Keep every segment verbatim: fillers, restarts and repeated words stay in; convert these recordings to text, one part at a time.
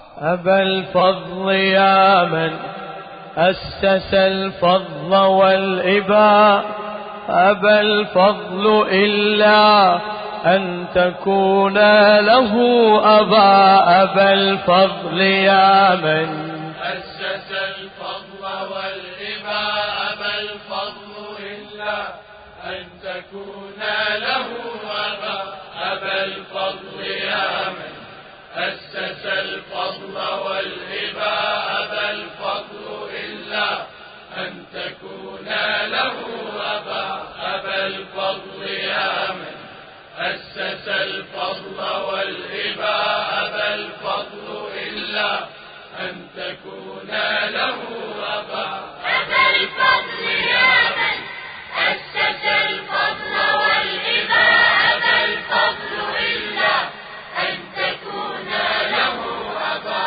أبا الفضل يا من أسس الفضل والإباء، أبا الفضل إلا أن تكون له أبا. أبا الفضل يا من أسس الفضل والإباء، أبا الفضل إلا أن تكون له أبا. أبا الفضل يا من أسس الفضل والإباء، أبا الفضل إلا أن تكون له أبا. أبا الفضل يا من أسس الفضل والإباء، أبا الفضل إلا أن تكون له أبا. أبا الفضل يا من أسس الفضل والإباء، أبا الفضل إلا أن تكون له أبا.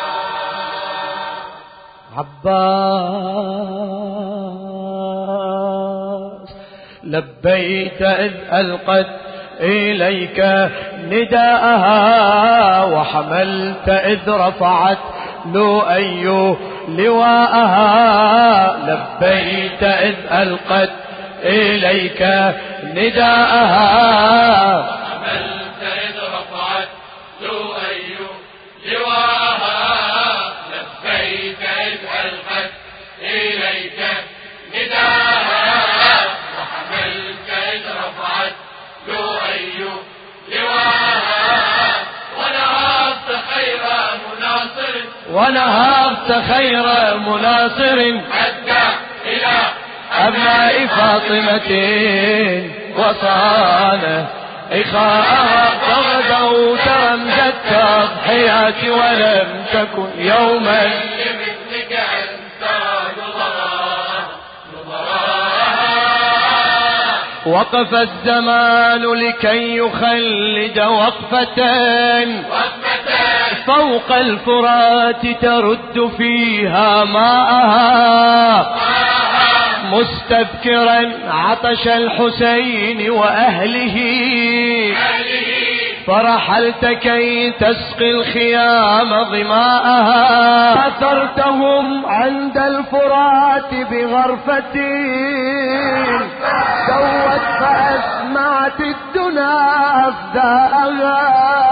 عباس لبيت إذ ألقت إليك نداءها، وحملت إذ رفعت لؤي لواءها. لبيت إذ ألقت إليك نداءها، وحملت إذ رفعت لؤي لواءها. لبيك إذ ألقت إليك نداءها، وحملت إذ رفعت لؤي لواءها. ونهضت خير مناصر، ونهضت خير مناصر أدى إلى أبناء فاطمة، وصان إخاءها. فغدوت رمز التضحيات، ولم تكن يوما لمثلك أن ترى نظراها نظراها. وقف الزمان لكي يخلد وقفة، فوق الفرات ترد فيها ماءها. مستذكرا عطش الحسين وأهله، فرحلت كي تسقي الخيام ظماءها. أثرتهم عند الفرات بغرفة، سوت فأسمعت الدنا أفداءها.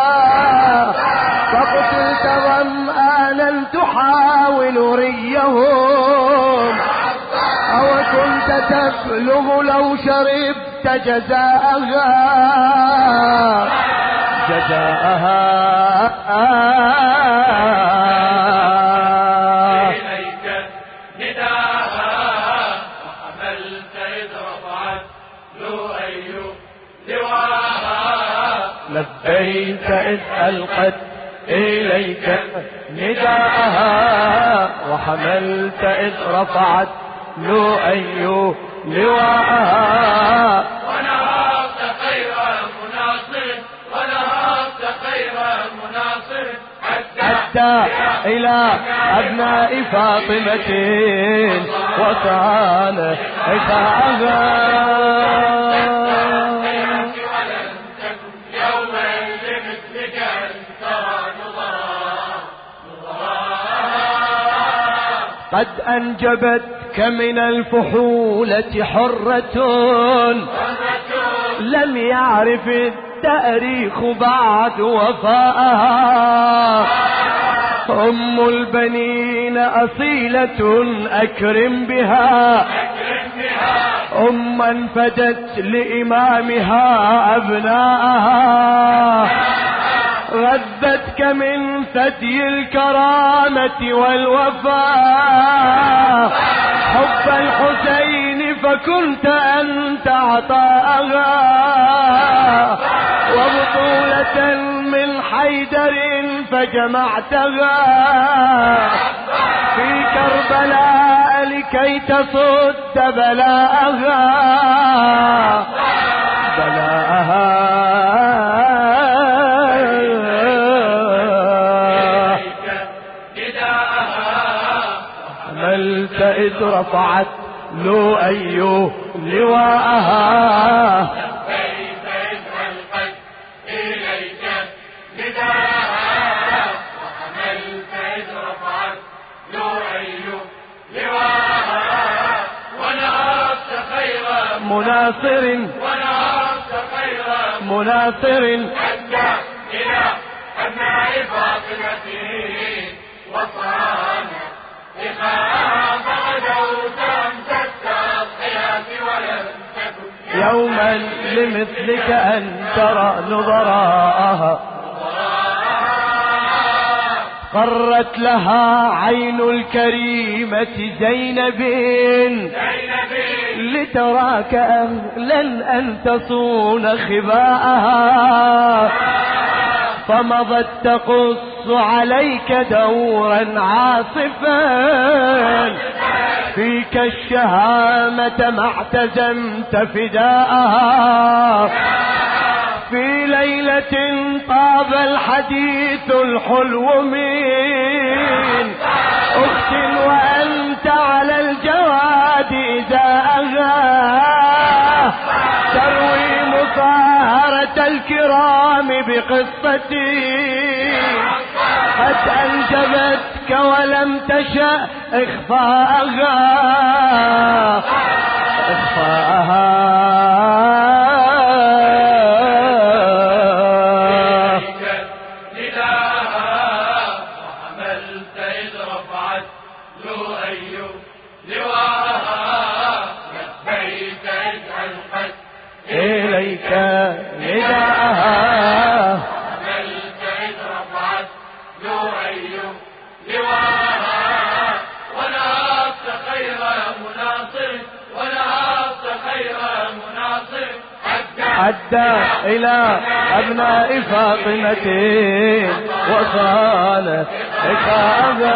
فقتلت ظمآنا تحاول ريهم، أو كنت تبلغ لو شربت جزاءها جزاءها. إليك نداها، وحملت إذ رفعت لؤي لواءها. لبيت إذ ألقت إليك نداءها، وحملت إذ رفعت لؤي لواءها. ونهضت خير مناصر، ونهضت خير مناصر حتى إلى أبناء فاطمة، وكان إخاءها. ولم تكن يوما لمثلك أن ترى نظراها نظراها. قد أنجبتك من الفحولة حرة، لم يعرف التاريخ بعد وفاءها. أم البنين أصيلة أكرم بها، أما فدت لإمامها أبناءها. غذتك من ثدي الكرامة والوفاء، حب الحسين فكنت أنت عطاءها. وبطولة من حيدر فجمعتها في كربلاء لكي تصد بلاءها بلاءها. حملت إذ رفعت لؤي لواءها. لبيك إذ ألقت إليك نداها، وحملت إذ مناصر ونهضت خير مناصر أدى إلى أبناء فاطمته وصانا إخاء فغدوت أمسكت الضياء ولم تكن يوما لمثلك أن ترى نظراءها قرت لها عين الكريمة زينب لتراك أهلا أن تصون خباءها فمضت تقص عليك دورا عاصفا فيك الشهامة ما اعتزمت فداءها في ليلة طاب الحديث الحلو من أخت وأنت على الجواد إزاءها تروي مطهرة الكرام بقصتي قد أنجبتك ولم تشأ إخفاءها إخفاءها إليك نداءها عملت إذ رفعت لؤي لواءها ونهضت خير مناصر ونهضت خير مناصر أدى إلى أبناء فاطمة وصال إخاذا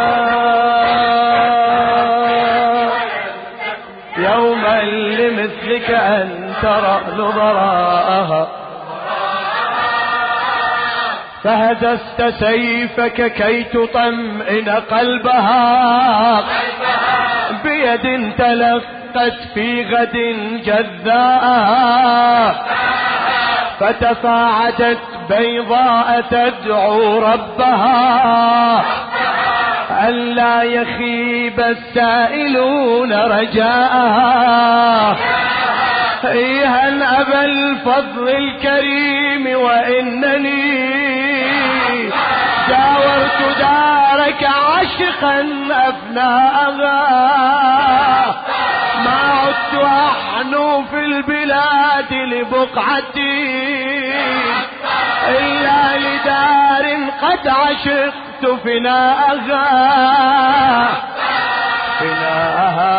يوما لمثلك أن ترى نظراءها فهززت سيفك كي تطمئن قلبها بيد تلقت في غد جذاءها فتفاعدت بيضاء تدعو ربها ألا يخيب السائلون رجاءها إيها أبا الفضل الكريم وإنني جاورت دارك عاشقا أبناءها ما عدت أحنو في البلاد لبقعتي إلا لدار قد عشقت فناءها فناءها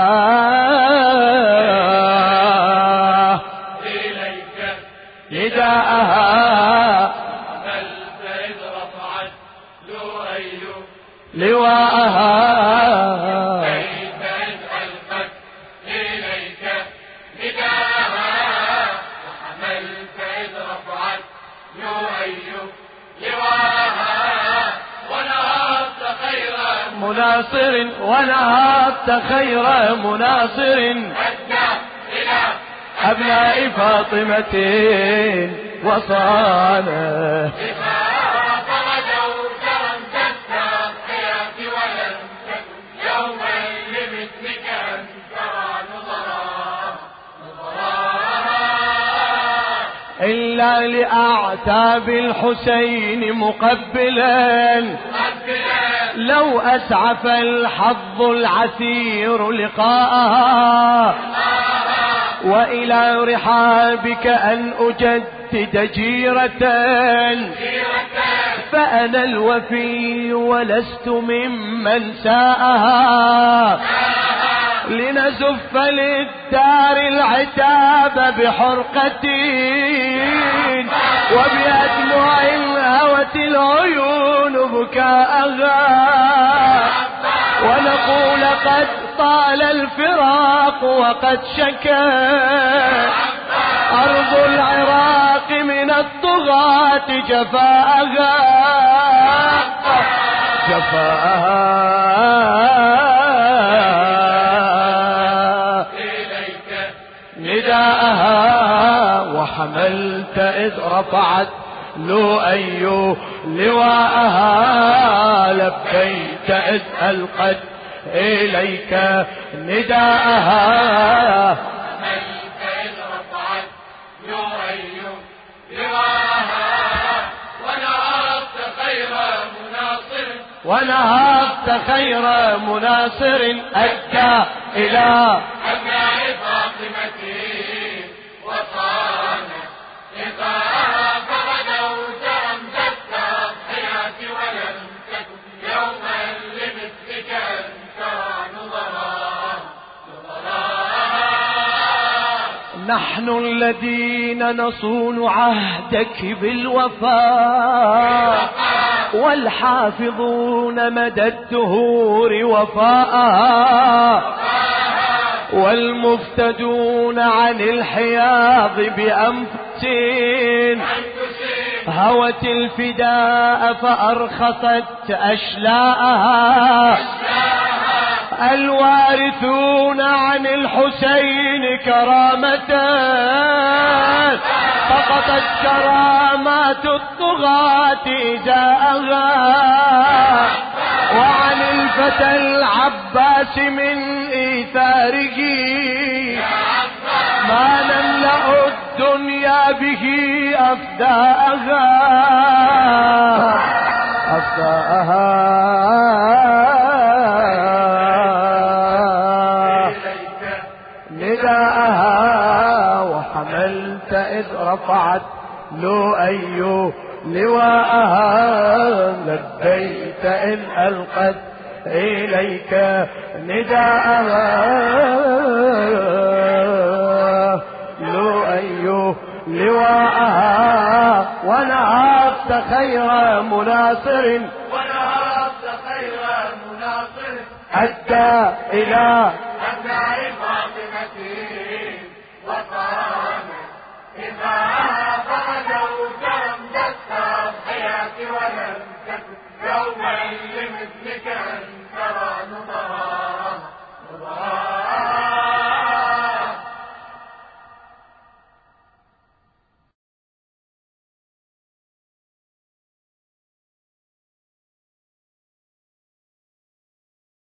إليك نداءها عملت إذ رفعت لؤي لواءها كيف إذ ألقت إليك نداءها وحملت إذ رفعت لؤي لواءها ونهضت خير مناصر ونهضت خير مناصر أدى إلى أبناء فاطمة وصاله فغدوت أمسكت الضياء ولم تكن يوما لمثلك أن ترى نظراء إلا لأعتاب الحسين مقبلا لو أسعف الحظ العسير لقاءها وإلى رحابك أن أجدد جيرة فأنا الوفي ولست ممن ساءها لنزف للدار العتاب بحرقة وبأدمع هوت العيون بكاءها ونقول قد طال الفراق وقد شكى أرض العراق من الطغاة جفاءها جفاءها إليك نداءها وحملت إذ رفعت لؤي لواءها لبيت إذ ألقت إليك نداءها عملت ونهضت خير مناصر أدى إلى أبناء فاطمة وصانا لقاءها فغدوت رمز التضحيات ولم تكن يوما لمثلك أن ترى نظراء نحن الذين نصون عهدك بالوفاء والحافظون مدى الدهور وفاءها والمفتدون عن الحياض بأنفس هوت الفداء فأرخصت أشلاءها الوارثون عن الحسين كرامة سقطت كرامات الطغاة إزاءها وعن الفتى العباس من إيثاره ما نملأ الدنيا به أفداءها أفداءها نداءها وحملت إذ رفعت لو أي لواءها لبيت إذ ألقت إليك نداءها لو أي لواءها ونهضت خير مناصر ونهضت خير مناصر أدى إلى أبناء